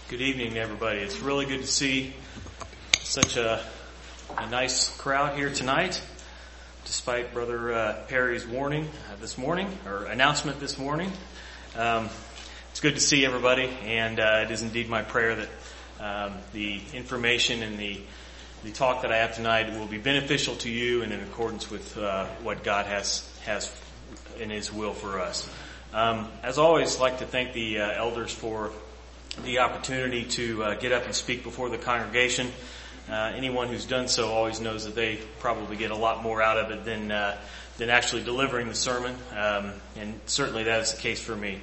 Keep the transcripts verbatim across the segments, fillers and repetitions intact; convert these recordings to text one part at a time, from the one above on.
Good evening, everybody. It's really good to see such a, a nice crowd here tonight, despite Brother uh, Perry's warning uh, this morning, or announcement this morning. Um, it's good to see everybody, and uh, it is indeed my prayer that um, the information and the the talk that I have tonight will be beneficial to you and in accordance with uh, what God has has in His will for us. Um, as always, I'd like to thank the uh, elders for the opportunity to uh, get up and speak before the congregation. Uh, anyone who's done so always knows that they probably get a lot more out of it than uh, than actually delivering the sermon, um, and certainly that is the case for me.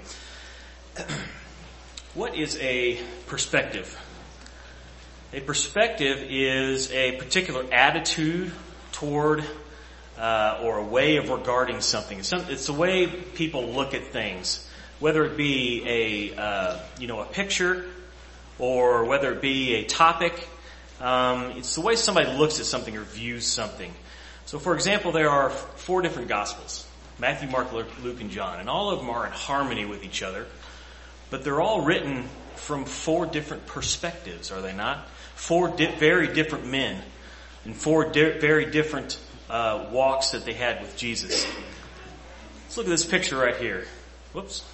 What is a perspective? A perspective is a particular attitude toward uh, or a way of regarding something. It's, some, it's the way people look at things. Whether it be a, uh, you know, a picture or whether it be a topic, um, it's the way somebody looks at something or views something. So, for example, there are four different Gospels: Matthew, Mark, Luke, and John, and all of them are in harmony with each other. But they're all written from four different perspectives, are they not? Four di- very different men and four di- very different uh, walks that they had with Jesus. Let's look at this picture right here. Whoops.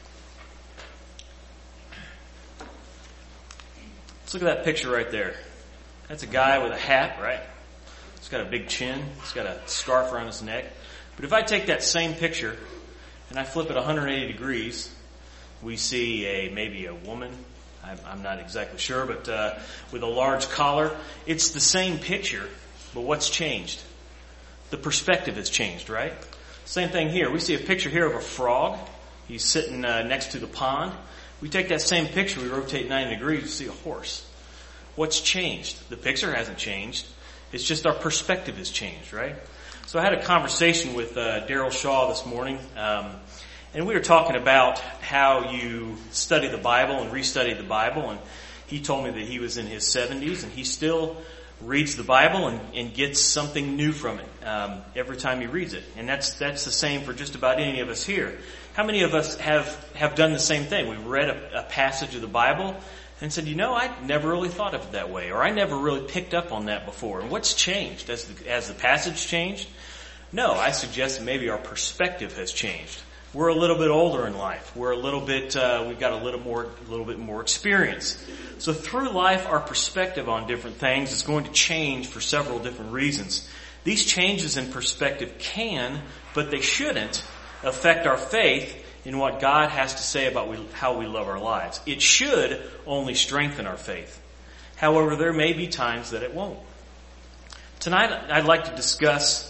Let's look at that picture right there. That's a guy with a hat, right? He's got a big chin. He's got a scarf around his neck. But if I take that same picture and I flip it one hundred eighty degrees, we see a maybe a woman. I'm, I'm not exactly sure, but uh, with a large collar. It's the same picture, but what's changed? The perspective has changed, right? Same thing here. We see a picture here of a frog. He's sitting uh, next to the pond. We take that same picture, we rotate ninety degrees, we see a horse. What's changed? The picture hasn't changed. It's just our perspective has changed, right? So I had a conversation with uh, Daryl Shaw this morning, um, and we were talking about how you study the Bible and restudy the Bible, and he told me that he was in his seventies and he still reads the Bible and, and gets something new from it um, every time he reads it. And that's that's the same for just about any of us here. How many of us have, have done the same thing? We've read a, a passage of the Bible and said, you know, I never really thought of it that way, or I never really picked up on that before. And what's changed? Has the, has the passage changed? No, I suggest that maybe our perspective has changed. We're a little bit older in life. We're a little bit, uh, we've got a little more, a little bit more experience. So through life, our perspective on different things is going to change for several different reasons. These changes in perspective can, but they shouldn't, affect our faith in what God has to say about we, how we love our lives. It should only strengthen our faith. However, there may be times that it won't. Tonight, I'd like to discuss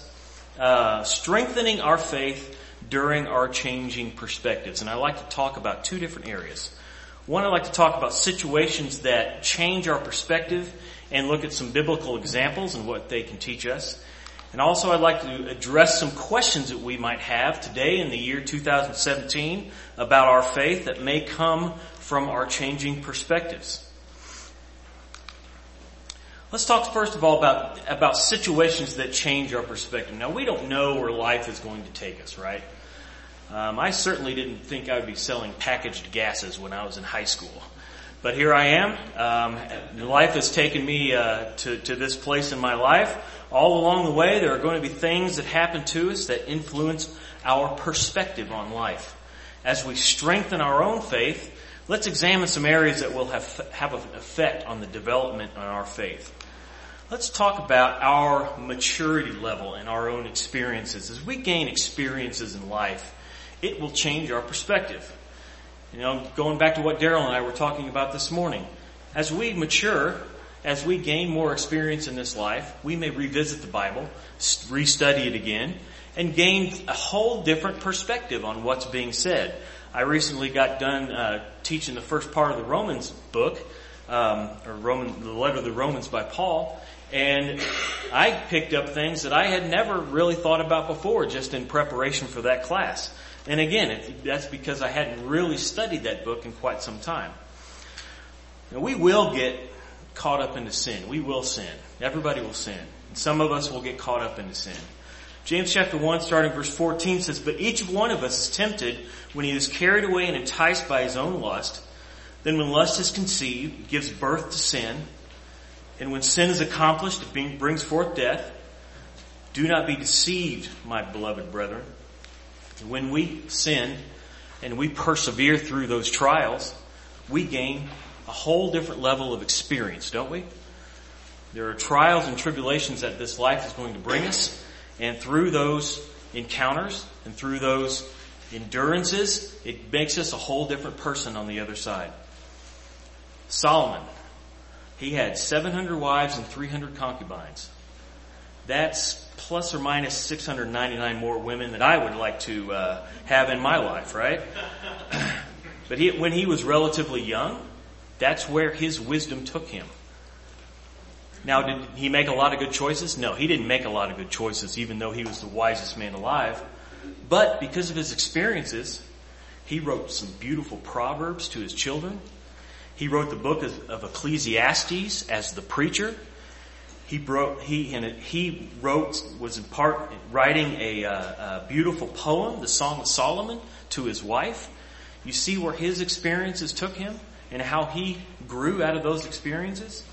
uh, strengthening our faith during our changing perspectives. And I'd like to talk about two different areas. One, I'd like to talk about situations that change our perspective and look at some biblical examples and what they can teach us. And also I'd like to address some questions that we might have today in the year two thousand seventeen about our faith that may come from our changing perspectives. Let's talk first of all about, about situations that change our perspective. Now, we don't know where life is going to take us, right? Um, I certainly didn't think I would be selling packaged gases when I was in high school. But here I am. Um, life has taken me uh, to, to this place in my life. All along the way, there are going to be things that happen to us that influence our perspective on life. As we strengthen our own faith, let's examine some areas that will have, have an effect on the development of our faith. Let's talk about our maturity level and our own experiences. As we gain experiences in life, it will change our perspective. You know, going back to what Daryl and I were talking about this morning. As we mature, as we gain more experience in this life, we may revisit the Bible, restudy it again, and gain a whole different perspective on what's being said. I recently got done uh, teaching the first part of the Romans book, um, or Roman, the letter of the Romans by Paul, and I picked up things that I had never really thought about before, just in preparation for that class. And again, it, that's because I hadn't really studied that book in quite some time. Now, we will get caught up into sin. We will sin. Everybody will sin. And some of us will get caught up into sin. James chapter one, starting verse fourteen says, "But each one of us is tempted when he is carried away and enticed by his own lust. Then when lust is conceived, it gives birth to sin. And when sin is accomplished, it brings forth death. Do not be deceived, my beloved brethren. When we sin and we persevere through those trials, we gain a whole different level of experience, don't we? There are trials and tribulations that this life is going to bring us. And through those encounters and through those endurances, it makes us a whole different person on the other side. Solomon, he had seven hundred wives and three hundred concubines. That's plus or minus six hundred ninety-nine more women that I would like to uh, have in my life, right? But he, when he was relatively young, that's where his wisdom took him. Now, did he make a lot of good choices? No, he didn't make a lot of good choices, even though he was the wisest man alive. But because of his experiences, he wrote some beautiful proverbs to his children. He wrote the book of, of Ecclesiastes as the preacher. He wrote, he, and he wrote, was in part writing a, uh, a beautiful poem, the Song of Solomon, to his wife. You see where his experiences took him and how he grew out of those experiences?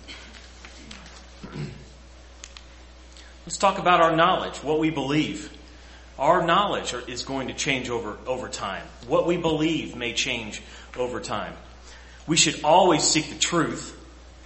Let's talk about our knowledge, what we believe. Our knowledge is going to change over, over time. What we believe may change over time. We should always seek the truth.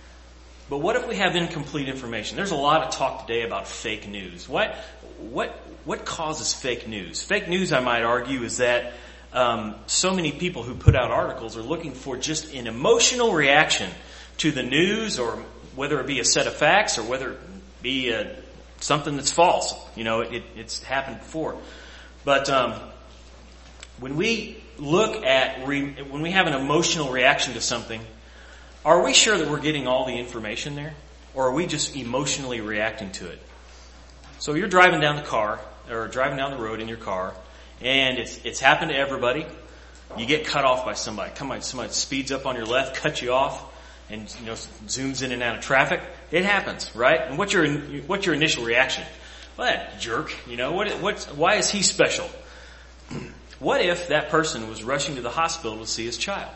But what if we have incomplete information? There's a lot of talk today about fake news. What, what, what causes fake news? Fake news, I might argue, is that um, so many people who put out articles are looking for just an emotional reaction to the news, or whether it be a set of facts or whether it be a, something that's false. You know, it, it's happened before. But um, when we look at, re, when we have an emotional reaction to something, are we sure that we're getting all the information there? Or are we just emotionally reacting to it? So you're driving down the car, or driving down the road in your car, and it's it's happened to everybody. You get cut off by somebody. Come on, somebody speeds up on your left, cuts you off, and you know zooms in and out of traffic. It happens, right? And what's your what's your initial reaction? Well, that jerk, you know, what what's why is he special? What if that person was rushing to the hospital to see his child?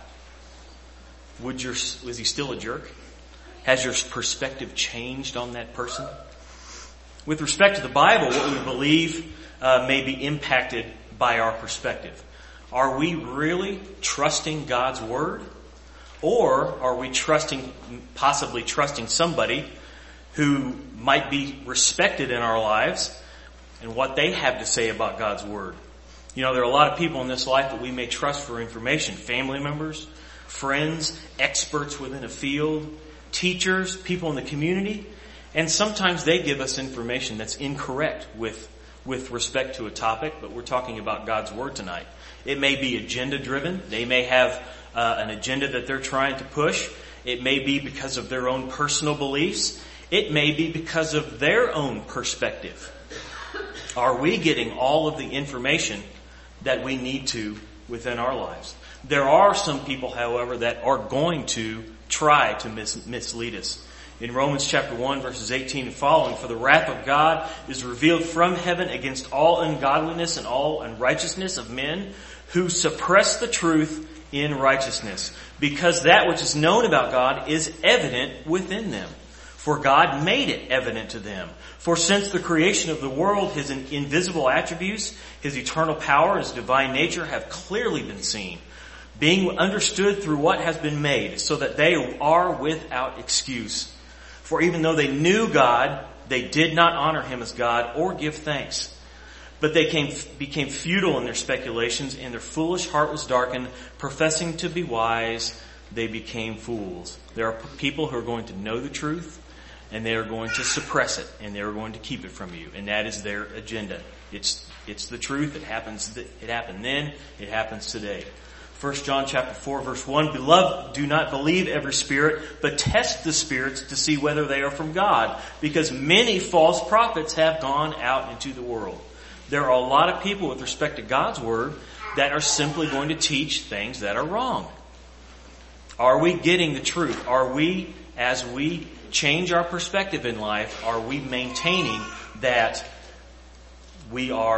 Would your, was he still a jerk? Has your perspective changed on that person? With respect to the Bible, what we believe uh, may be impacted by our perspective. Are we really trusting God's Word? Or are we trusting, possibly trusting somebody who might be respected in our lives and what they have to say about God's Word? You know, there are a lot of people in this life that we may trust for information. Family members, friends, experts within a field, teachers, people in the community. And sometimes they give us information that's incorrect with, with respect to a topic, but we're talking about God's Word tonight. It may be agenda driven. They may have uh, an agenda that they're trying to push. It may be because of their own personal beliefs. It may be because of their own perspective. Are we getting all of the information that we need to within our lives? There are some people, however, that are going to try to mis- mislead us. In Romans chapter one, verses eighteen and following, for the wrath of God is revealed from heaven against all ungodliness and all unrighteousness of men who suppress the truth in righteousness, because that which is known about God is evident within them. For God made it evident to them. For since the creation of the world, His invisible attributes, His eternal power, His divine nature have clearly been seen, being understood through what has been made, so that they are without excuse. For even though they knew God, they did not honor Him as God or give thanks. But they came, became futile in their speculations, and their foolish heart was darkened. Professing to be wise, they became fools. There are people who are going to know the truth, and they are going to suppress it, and they are going to keep it from you. And that is their agenda. It's it's the truth. It happens. It happened then. It happens today. First John chapter four, verse one, Beloved, do not believe every spirit, but test the spirits to see whether they are from God, because many false prophets have gone out into the world. There are a lot of people with respect to God's Word that are simply going to teach things that are wrong. Are we getting the truth? Are we, as we change our perspective in life, are we maintaining that we are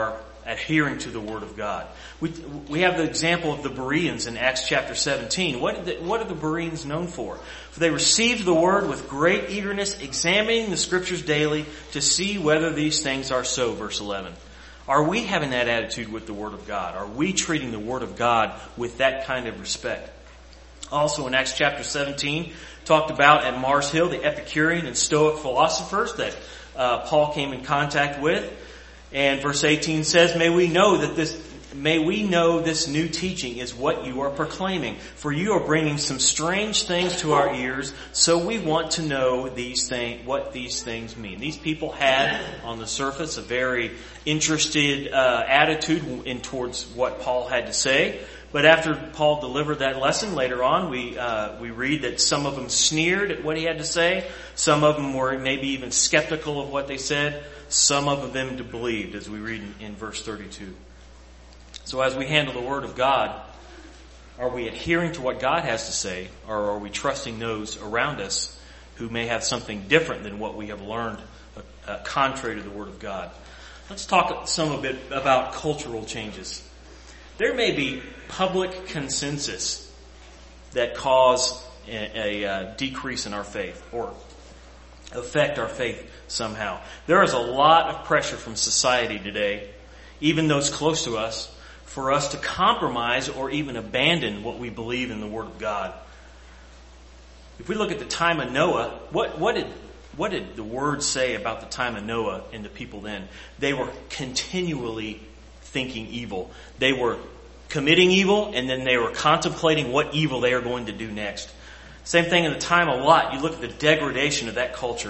adhering to the Word of God. We we have the example of the Bereans in Acts chapter seventeen. What, did the, what are the Bereans known for? For they received the Word with great eagerness, examining the Scriptures daily to see whether these things are so, verse eleven. Are we having that attitude with the Word of God? Are we treating the Word of God with that kind of respect? Also in Acts chapter seventeen, talked about at Mars Hill, the Epicurean and Stoic philosophers that uh, Paul came in contact with. And verse eighteen says, May we know that this, may we know this new teaching is what you are proclaiming. For you are bringing some strange things to our ears, so we want to know these things, what these things mean. These people had, on the surface, a very interested uh, attitude in towards what Paul had to say. But after Paul delivered that lesson later on, we uh, we read that some of them sneered at what he had to say. Some of them were maybe even skeptical of what they said. Some of them believed, as we read in, in verse thirty-two. So as we handle the Word of God, are we adhering to what God has to say, or are we trusting those around us who may have something different than what we have learned, uh, uh, contrary to the Word of God? Let's talk some a bit about cultural changes. There may be public consensus that cause a, a, a decrease in our faith or affect our faith somehow. There is a lot of pressure from society today, even those close to us, for us to compromise or even abandon what we believe in the Word of God. If we look at the time of Noah, what, what did what did the Word say about the time of Noah and the people then? They were continually thinking evil. They were committing evil, and then they were contemplating what evil they are going to do next. Same thing in the time of Lot. You look at the degradation of that culture.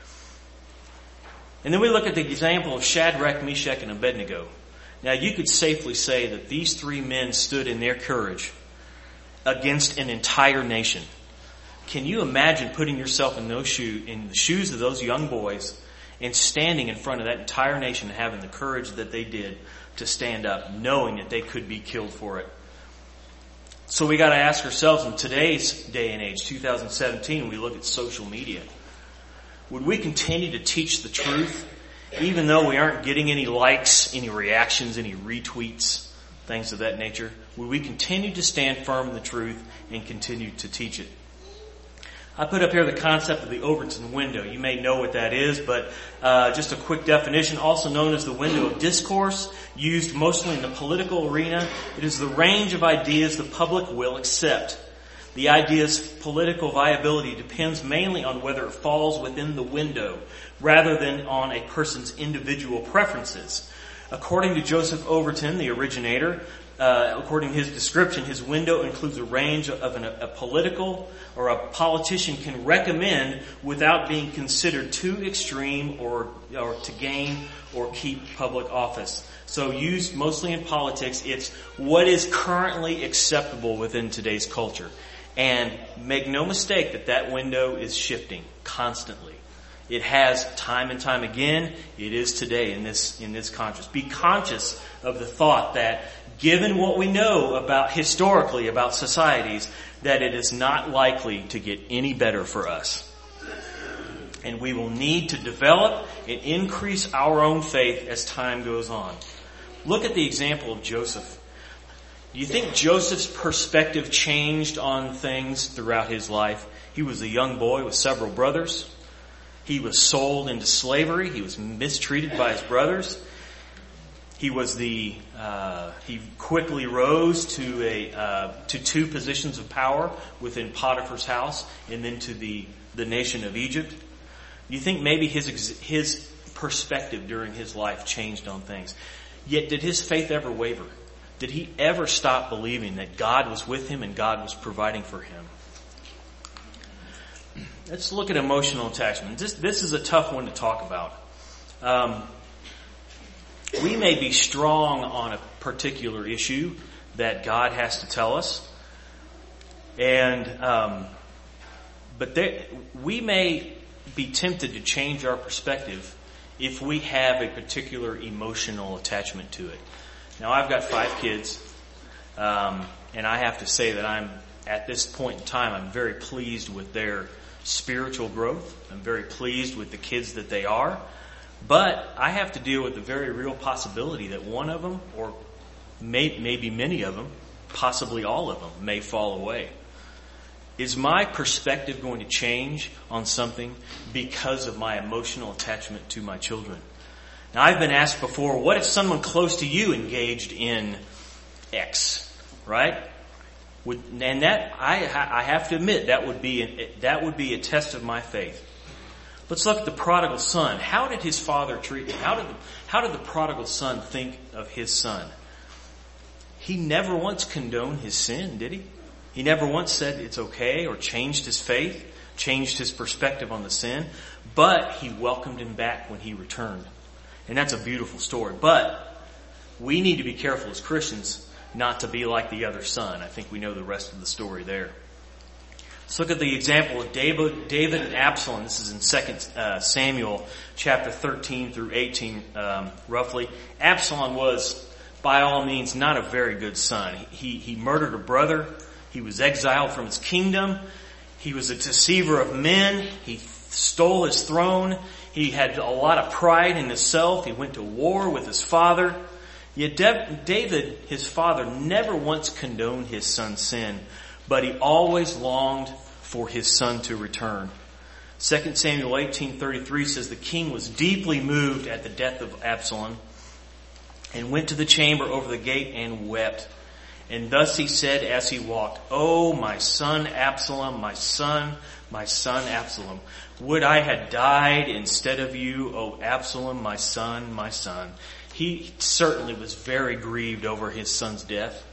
And then we look at the example of Shadrach, Meshach, and Abednego. Now you could safely say that these three men stood in their courage against an entire nation. Can you imagine putting yourself in those shoes, in the shoes of those young boys, and standing in front of that entire nation and having the courage that they did to stand up, knowing that they could be killed for it? So we got to ask ourselves, in today's day and age, two thousand seventeen, we look at social media. Would we continue to teach the truth, even though we aren't getting any likes, any reactions, any retweets, things of that nature? Would we continue to stand firm in the truth and continue to teach it? I put up here the concept of the Overton window. You may know what that is, but uh, just a quick definition, also known as the window of discourse, used mostly in the political arena. It is the range of ideas the public will accept. The idea's political viability depends mainly on whether it falls within the window, rather than on a person's individual preferences. According to Joseph Overton, the originator, Uh, according to his description, his window includes a range of an, a political or a politician can recommend without being considered too extreme or, or to gain or keep public office. So used mostly in politics, it's what is currently acceptable within today's culture. And make no mistake that that window is shifting constantly. It has time and time again. It is today in this, in this conscious. Be conscious of the thought that given what we know about historically about societies, that it is not likely to get any better for us. And we will need to develop and increase our own faith as time goes on. Look at the example of Joseph. Do you think Joseph's perspective changed on things throughout his life? He was a young boy with several brothers. He was sold into slavery. He was mistreated by his brothers. He was the uh, he quickly rose to a uh, to two positions of power within Potiphar's house, and then to the the nation of Egypt. Do you think maybe his his perspective during his life changed on things? Yet did his faith ever waver? Did he ever stop believing that God was with him and God was providing for him? Let's look at emotional attachment. This this is a tough one to talk about. Um, We may be strong on a particular issue that God has to tell us, and um, but there, we may be tempted to change our perspective if we have a particular emotional attachment to it. Now, I've got five kids, um, and I have to say that I'm at this point in time, I'm very pleased with their spiritual growth. I'm very pleased with the kids that they are. But I have to deal with the very real possibility that one of them, or may, maybe many of them, possibly all of them, may fall away. Is my perspective going to change on something because of my emotional attachment to my children? Now, I've been asked before, what if someone close to you engaged in X, right? Would, and that, I, I have to admit, that would be an, that would be a test of my faith. Let's look at the prodigal son. How did his father treat him? How did the, how did the prodigal son think of his son? He never once condoned his sin, did he? He never once said it's okay or changed his faith, changed his perspective on the sin, but he welcomed him back when he returned. And that's a beautiful story. But we need to be careful as Christians not to be like the other son. I think we know the rest of the story there. Let's look at the example of David, David and Absalom. This is in Second uh, Samuel chapter thirteen through eighteen, um, roughly. Absalom was, by all means, not a very good son. He, he murdered a brother. He was exiled from his kingdom. He was a deceiver of men. He stole his throne. He had a lot of pride in himself. He went to war with his father. Yet David, his father, never once condoned his son's sin, but he always longed for his son to return. Second Samuel eighteen thirty-three says the king was deeply moved at the death of Absalom and went to the chamber over the gate and wept. And thus he said as he walked, "Oh, my son Absalom, my son, my son Absalom, would I had died instead of you, O Absalom, my son, my son." He certainly was very grieved over his son's death.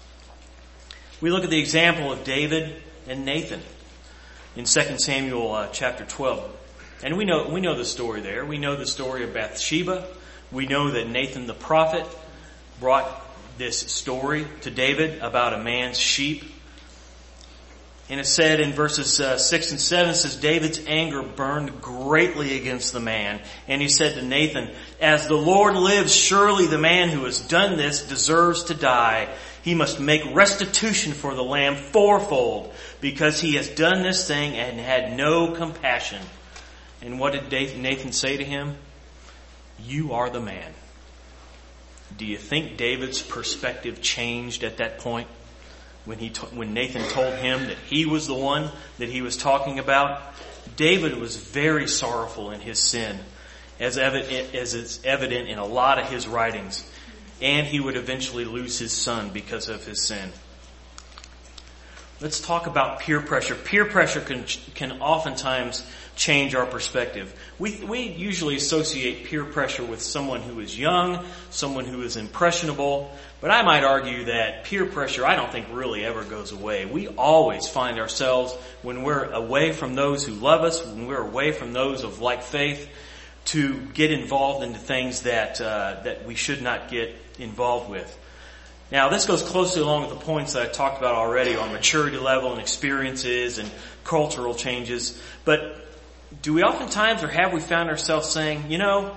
We look at the example of David and Nathan in Second Samuel uh, chapter twelve. And we know, we know the story there. We know the story of Bathsheba. We know that Nathan the prophet brought this story to David about a man's sheep. And it said in verses uh, six and seven, it says, David's anger burned greatly against the man. And he said to Nathan, "As the Lord lives, surely the man who has done this deserves to die. He must make restitution for the lamb fourfold, because he has done this thing and had no compassion." And what did Nathan say to him? "You are the man." Do you think David's perspective changed at that point? When he, when Nathan told him that he was the one that he was talking about? David was very sorrowful in his sin, as evident, as is evident in a lot of his writings. And he would eventually lose his son because of his sin. Let's talk about peer pressure. Peer pressure can, can oftentimes change our perspective. We, we usually associate peer pressure with someone who is young, someone who is impressionable. But I might argue that peer pressure, I don't think really ever goes away. We always find ourselves, when we're away from those who love us, when we're away from those of like faith, to get involved into things that, uh, that we should not get involved with. Now, this goes closely along with the points that I talked about already on maturity level and experiences and cultural changes. But do we oftentimes, or have we found ourselves saying, you know,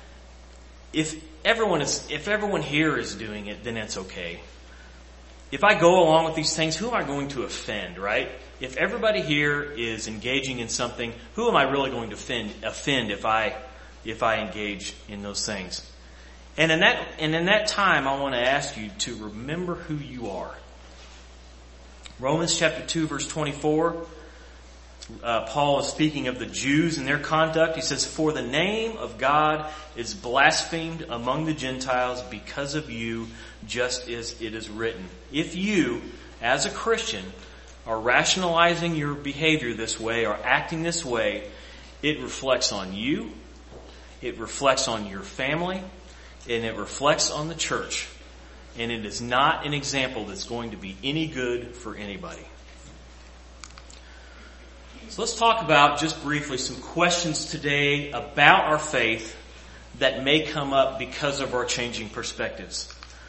if everyone is, if everyone here is doing it, then it's okay. If I go along with these things, who am I going to offend, right? If everybody here is engaging in something, who am I really going to offend, offend if I, if I engage in those things? And in that, and in that time, I want to ask you to remember who you are. Romans chapter two, verse twenty-four. Uh, Paul is speaking of the Jews and their conduct. He says, "For the name of God is blasphemed among the Gentiles because of you, just as it is written." If you, as a Christian, are rationalizing your behavior this way or acting this way, it reflects on you, it reflects on your family, and it reflects on the church. And it is not an example that's going to be any good for anybody. So let's talk about, just briefly, some questions today about our faith that may come up because of our changing perspectives.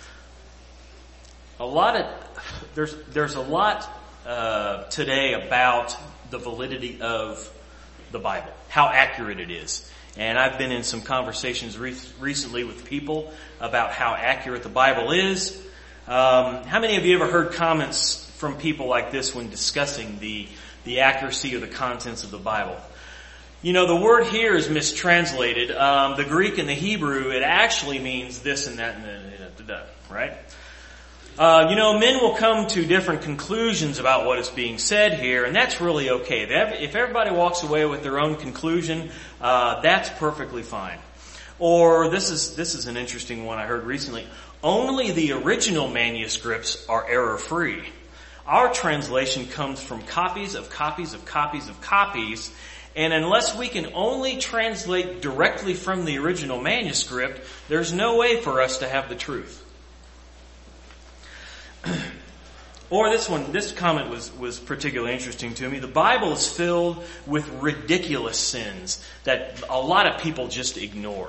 A lot of, there's, there's a lot uh, today about the validity of the Bible, how accurate it is. And I've been in some conversations re- recently with people about how accurate the Bible is. Um, how many of you ever heard comments from people like this when discussing the, the accuracy of the contents of the Bible? You know, the word here is mistranslated. Um, the Greek and the Hebrew, it actually means this and that and that, right? Uh, you know, men will come to different conclusions about what is being said here, and that's really okay. If everybody walks away with their own conclusion, uh, that's perfectly fine. Or this is this is an interesting one I heard recently. Only the original manuscripts are error-free. Our translation comes from copies of copies of copies of copies, and unless we can only translate directly from the original manuscript, there's no way for us to have the truth. Or this one, this comment was, was particularly interesting to me. The Bible is filled with ridiculous sins that a lot of people just ignore.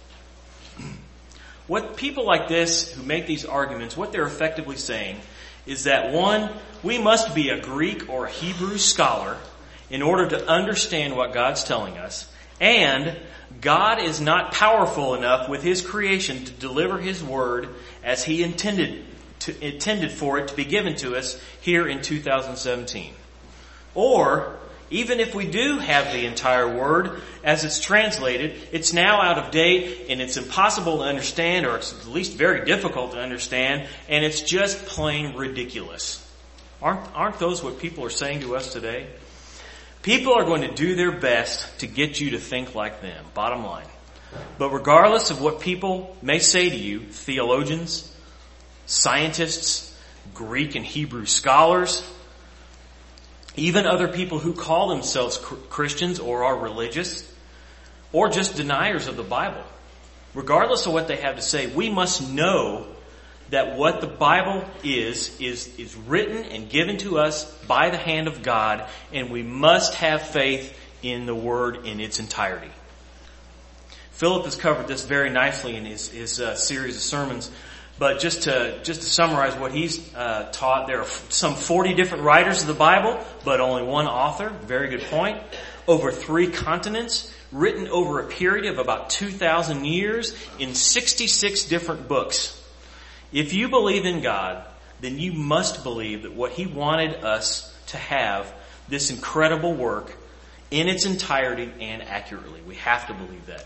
What people like this who make these arguments, what they're effectively saying is that, one, we must be a Greek or a Hebrew scholar in order to understand what God's telling us, and God is not powerful enough with His creation to deliver His word as He intended To, intended for it to be given to us here in two thousand seventeen. Or, even if we do have the entire word as it's translated, it's now out of date and it's impossible to understand, or it's at least very difficult to understand, and it's just plain ridiculous. Aren't, aren't those what people are saying to us today? People are going to do their best to get you to think like them, bottom line. But regardless of what people may say to you, theologians, scientists, Greek and Hebrew scholars, even other people who call themselves Christians or are religious, or just deniers of the Bible. Regardless of what they have to say, we must know that what the Bible is, is, is written and given to us by the hand of God, and we must have faith in the Word in its entirety. Philip has covered this very nicely in his, his uh, series of sermons. But just to just to summarize what he's uh, taught, there are some forty different writers of the Bible, but only one author. Very good point. Over three continents, written over a period of about two thousand years in sixty-six different books. If you believe in God, then you must believe that what He wanted us to have, this incredible work, in its entirety and accurately. We have to believe that.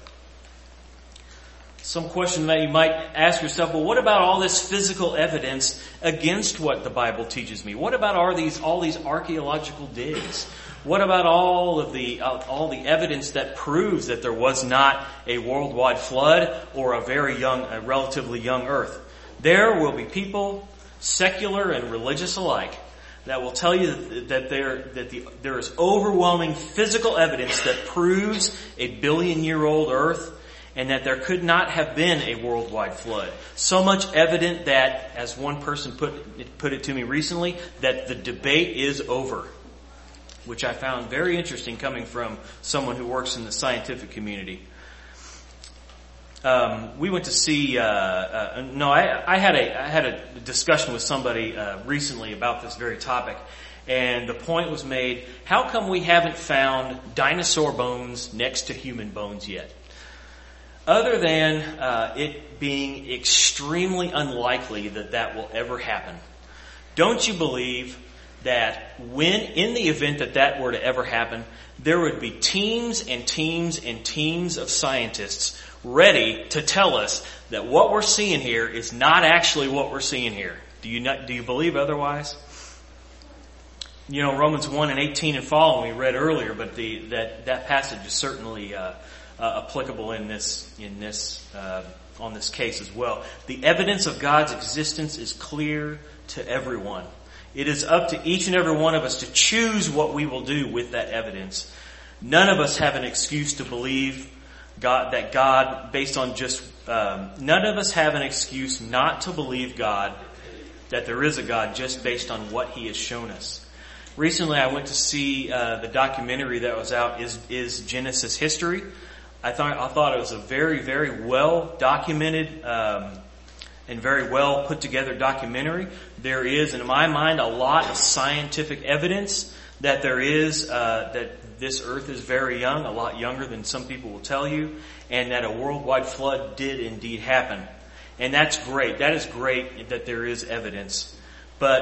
Some question that you might ask yourself, well, what about all this physical evidence against what the Bible teaches me? What about all these all these archaeological digs? What about all of the uh, all the evidence that proves that there was not a worldwide flood or a very young, a relatively young Earth? There will be people, secular and religious alike, that will tell you that, that there that the, there is overwhelming physical evidence that proves a billion-year-old Earth, and that there could not have been a worldwide flood. So much evident that, as one person put it, put it to me recently, that the debate is over, which I found very interesting coming from someone who works in the scientific community. Um, we went to see. Uh, uh, no, I, I had a I had a discussion with somebody uh, recently about this very topic, and the point was made: how come we haven't found dinosaur bones next to human bones yet? Other than uh, it being extremely unlikely that that will ever happen, don't you believe that when, in the event that that were to ever happen, there would be teams and teams and teams of scientists ready to tell us that what we're seeing here is not actually what we're seeing here? Do you not, do you believe otherwise? You know, Romans one and eighteen and following we read earlier, but the that that passage is certainly Uh, Uh, applicable in this in this uh, on this case as well. The evidence of God's existence is clear to everyone. It is up to each and every one of us to choose what we will do with that evidence. None of us have an excuse to believe God that God based on just um, none of us have an excuse not to believe God, that there is a God, just based on what He has shown us. Recently, I went to see uh, the documentary that was out. Is is Genesis History? I thought I thought it was a very, very well documented um, and very well put together documentary. There is, in my mind, a lot of scientific evidence that there is uh, that this Earth is very young, a lot younger than some people will tell you, and that a worldwide flood did indeed happen. And that's great. That is great that there is evidence. But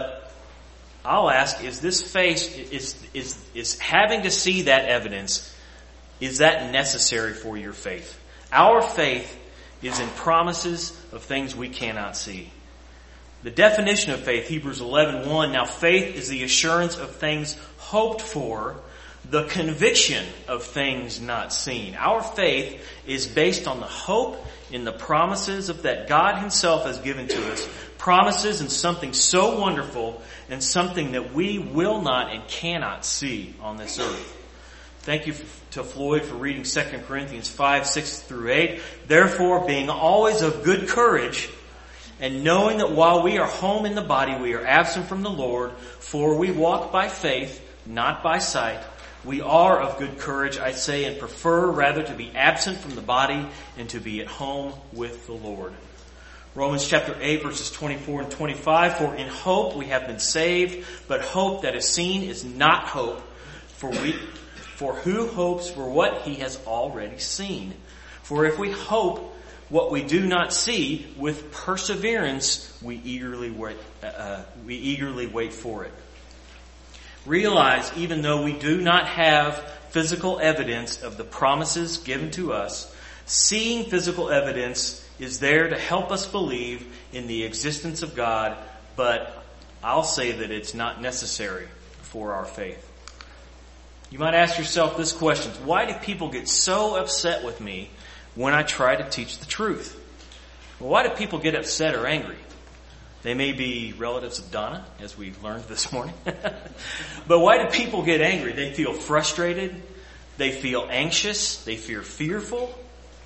I'll ask: Is this face is is is having to see that evidence? is that necessary for your faith? Our faith is in promises of things we cannot see. The definition of faith, Hebrews eleven one, now faith is the assurance of things hoped for, the conviction of things not seen. Our faith is based on the hope in the promises of that God Himself has given to us. Promises in something so wonderful and something that we will not and cannot see on this earth. Thank you to Floyd for reading Second Corinthians five, six through eight. Therefore, being always of good courage, and knowing that while we are home in the body, we are absent from the Lord, for we walk by faith, not by sight. We are of good courage, I say, and prefer rather to be absent from the body and to be at home with the Lord. Romans chapter eight, verses twenty-four and twenty-five, for in hope we have been saved, but hope that is seen is not hope, for we, for who hopes for what he has already seen? For if we hope what we do not see, with perseverance we eagerly wait, uh, we eagerly wait for it. Realize, even though we do not have physical evidence of the promises given to us, seeing physical evidence is there to help us believe in the existence of God, but I'll say that it's not necessary for our faith. You might ask yourself this question: why do people get so upset with me when I try to teach the truth? Well, why do people get upset or angry? They may be relatives of Donna, as we learned this morning. But why do people get angry? They feel frustrated. They feel anxious. They feel fearful.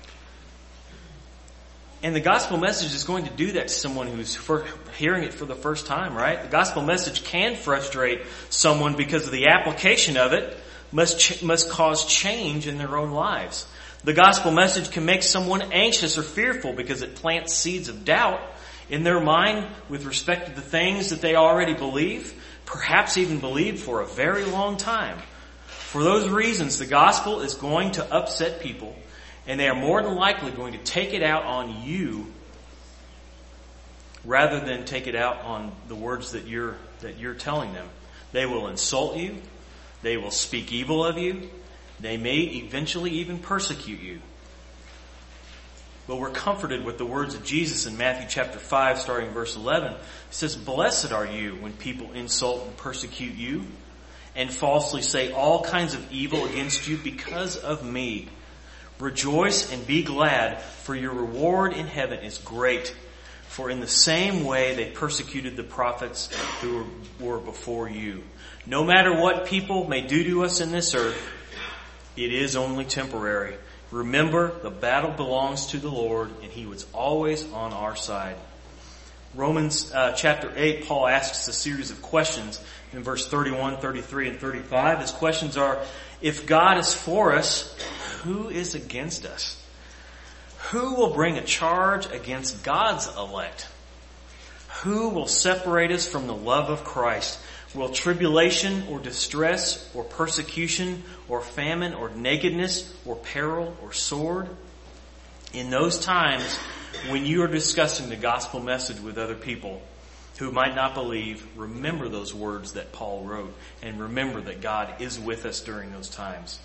And the gospel message is going to do that to someone who's for hearing it for the first time, right? The gospel message can frustrate someone because of the application of it must ch- must cause change in their own lives. The gospel message can make someone anxious or fearful because it plants seeds of doubt in their mind with respect to the things that they already believe, perhaps even believed for a very long time. For those reasons, the gospel is going to upset people, and they are more than likely going to take it out on you rather than take it out on the words that you're that you're telling them. They will insult you. They will speak evil of you. They may eventually even persecute you. But we're comforted with the words of Jesus in Matthew chapter five, starting verse eleven. It says, "Blessed are you when people insult and persecute you and falsely say all kinds of evil against you because of me. Rejoice and be glad, for your reward in heaven is great. For in the same way they persecuted the prophets who were before you." No matter what people may do to us in this earth, it is only temporary. Remember, the battle belongs to the Lord, and He was always on our side. Romans uh, chapter eight, Paul asks a series of questions in verse thirty-one, thirty-three, and thirty-five. His questions are, if God is for us, who is against us? Who will bring a charge against God's elect? Who will separate us from the love of Christ? Will tribulation or distress or persecution or famine or nakedness or peril or sword? In those times when you are discussing the gospel message with other people who might not believe, remember those words that Paul wrote and remember that God is with us during those times.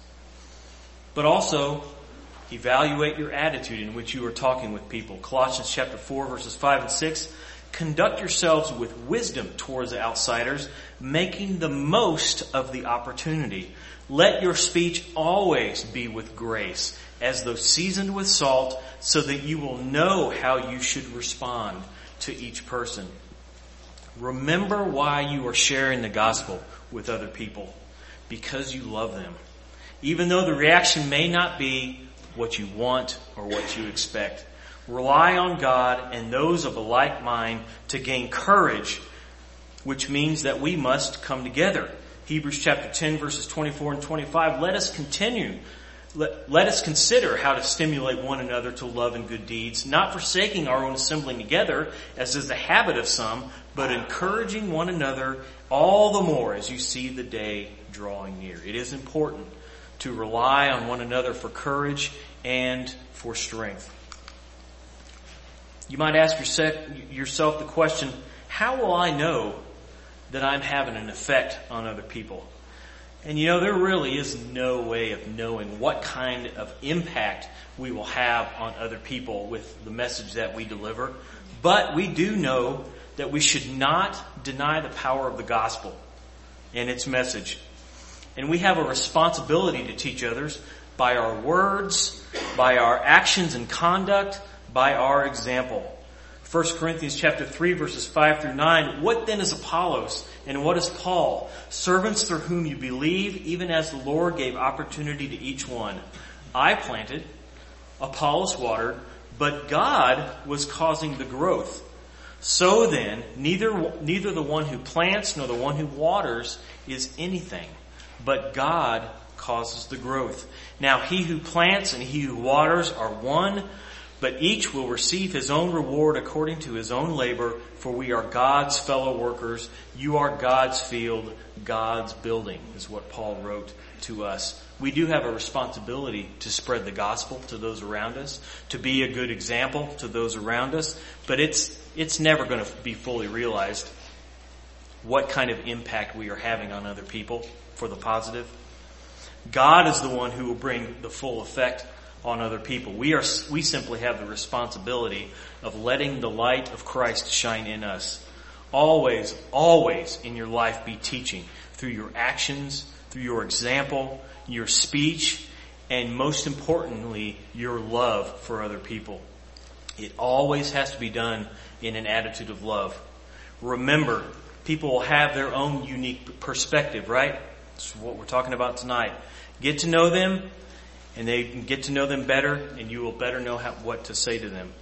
But also, evaluate your attitude in which you are talking with people. Colossians chapter four, verses five and six. Conduct yourselves with wisdom towards outsiders, making the most of the opportunity. Let your speech always be with grace, as though seasoned with salt, so that you will know how you should respond to each person. Remember why you are sharing the gospel with other people. Because you love them. Even though the reaction may not be what you want or what you expect. Rely on God and those of a like mind to gain courage, which means that we must come together. Hebrews chapter ten, verses twenty-four and twenty-five. Let us continue. Let, let us consider how to stimulate one another to love and good deeds, not forsaking our own assembling together, as is the habit of some, but encouraging one another all the more as you see the day drawing near. It is important to rely on one another for courage and for strength. You might ask yourself the question, how will I know that I'm having an effect on other people? And you know, there really is no way of knowing what kind of impact we will have on other people with the message that we deliver. But we do know that we should not deny the power of the gospel and its message. And we have a responsibility to teach others by our words, by our actions and conduct, by our example. First Corinthians chapter three, verses five through nine. What then is Apollos, and what is Paul? Servants through whom you believe, even as the Lord gave opportunity to each one. I planted, Apollos watered, but God was causing the growth. So then, neither neither the one who plants nor the one who waters is anything, but God causes the growth. Now he who plants and he who waters are one, but each will receive his own reward according to his own labor, for we are God's fellow workers. You are God's field, God's building, is what Paul wrote to us. We do have a responsibility to spread the gospel to those around us, to be a good example to those around us, but it's it's never going to be fully realized what kind of impact we are having on other people for the positive. God is the one who will bring the full effect on other people. We are we simply have the responsibility of letting the light of Christ shine in us. Always, always in your life be teaching through your actions, through your example, your speech, and most importantly, your love for other people. It always has to be done in an attitude of love. Remember, people will have their own unique perspective, right? That's what we're talking about tonight. Get to know them, and they can get to know them better, and you will better know how, what to say to them.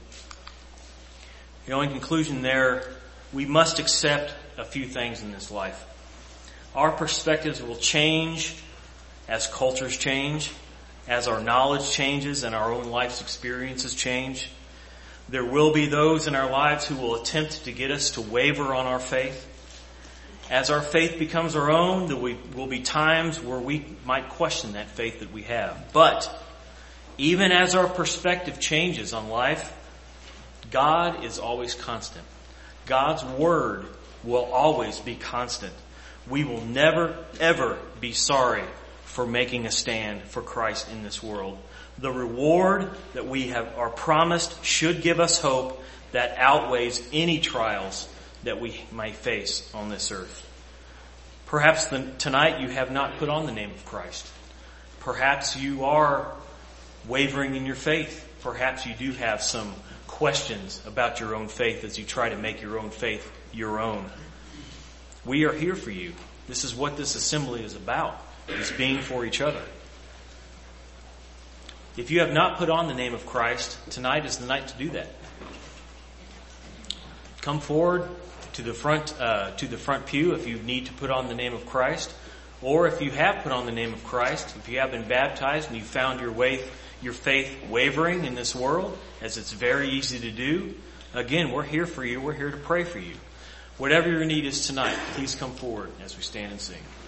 You know, in conclusion there, we must accept a few things in this life. Our perspectives will change as cultures change, as our knowledge changes and our own life's experiences change. There will be those in our lives who will attempt to get us to waver on our faith. As our faith becomes our own, there will be times where we might question that faith that we have. But even as our perspective changes on life, God is always constant. God's word will always be constant. We will never, ever be sorry for making a stand for Christ in this world. The reward that we have are promised should give us hope that outweighs any trials that we may face on this earth. Perhaps the, tonight you have not put on the name of Christ. Perhaps you are wavering in your faith. Perhaps you do have some questions about your own faith as you try to make your own faith your own. We are here for you. This is what this assembly is about, is being for each other. If you have not put on the name of Christ, tonight is the night to do that. Come forward to the front, uh, to the front pew if you need to put on the name of Christ, or if you have put on the name of Christ, if you have been baptized and you found your way, your faith wavering in this world, as it's very easy to do. Again, we're here for you. We're here to pray for you. Whatever your need is tonight, please come forward as we stand and sing.